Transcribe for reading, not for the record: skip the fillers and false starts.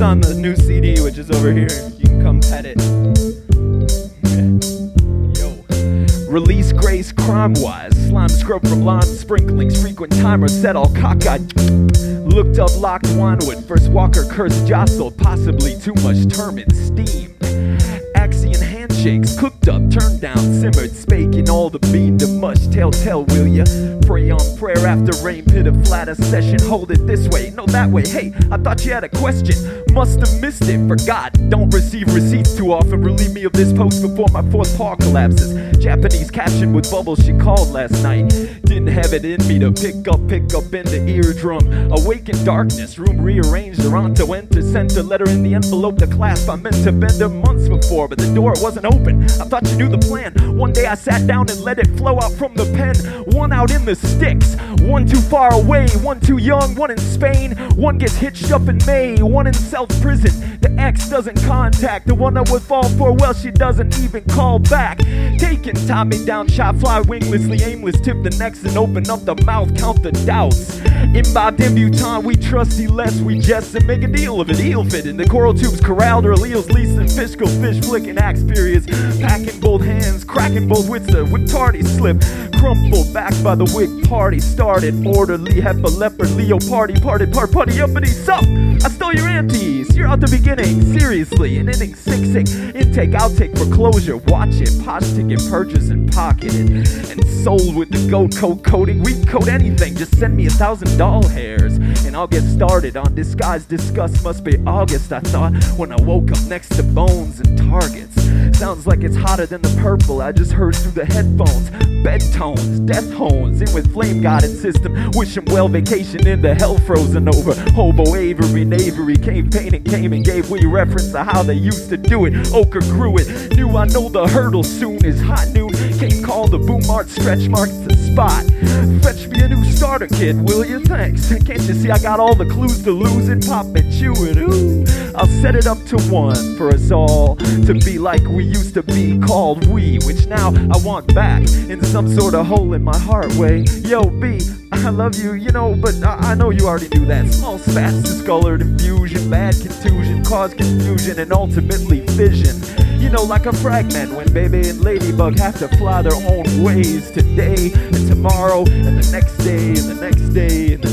on the new CD, which is over here. You can come pet it. Yo. Release Grace crime-wise. Slime scrub from lime sprinklings. Frequent timer set all cockeyed. Looked up locked winewood. First walker cursed jostled. Possibly too much turbid steam. Axion handshakes, cooked up, turned down, simmered, spake in all the bean to mush. Tell, will ya? Pray on prayer after rain, pit a flatter session. Hold it this way, no that way. Hey, I thought you had a question. Must have missed it, forgot. Don't receive receipts too often. Relieve me of this post before my fourth paw collapses. Japanese caption with bubbles she called last night. Didn't have it in me to pick up in the eardrum. Awake in darkness, room rearranged. Toronto enter, sent a letter in the envelope. The clasp I meant to bend her months before, but the door wasn't open. I thought you knew the plan. One day I sat down and let it flow out from the pen. One out in the sticks, one too far away, one too young, one in Spain. One gets hitched up in May, one in self-prison. The ex doesn't contact the one I would fall for. Well, she doesn't even call back. Taken, tie me down, shot fly winglessly, aimless. Tip the necks and open up the mouth, count the doubts. Imbibed imbuton, we trusty less, we jest and make a deal of it. Eel fit in the coral tubes corralled, or alleles leasing fiscal fish flicking axe periods. Packing both hands, cracking both wits, the whip tardy slip. Crumpled back by the wig party started. Orderly, heifer, leopard, Leo party, party, uppity, sup? I stole your antes, you're out the beginning. Seriously, an inning, sick. Intake, outtake for closure. Watch it, posh ticket, purchase and pocketed. And sold with the goat coat coating. We coat anything, just send me 1,000 doll hairs. And I'll get started on disguised disgust. Must be August, I thought, when I woke up next to bones and targets. Sounds like it's hotter than the purple I just heard through the headphones. Bed tones, death hones, in with flame guided system. Wish him well, vacation into hell frozen over. Hobo Avery, Knavery, came and gave we reference to how they used to do it. Ochre grew it, knew I know the hurdle soon is high noon. Came call the boom art, stretch marks the spot. Fetch me a new starter kit, will you? Thanks. Can't you see I got all the clues to lose it? Pop and chew it, ooh. I'll set it up to one for us all to be like we used to be, called we, which now I want back in some sort of hole in my heart way. Yo, B, I love you, you know, but I know you already knew that. Small spats, discolored infusion, bad contusion, cause confusion and ultimately fission. You know, like a fragment when baby and ladybug have to fly their own ways today and tomorrow and the next day and the next day and the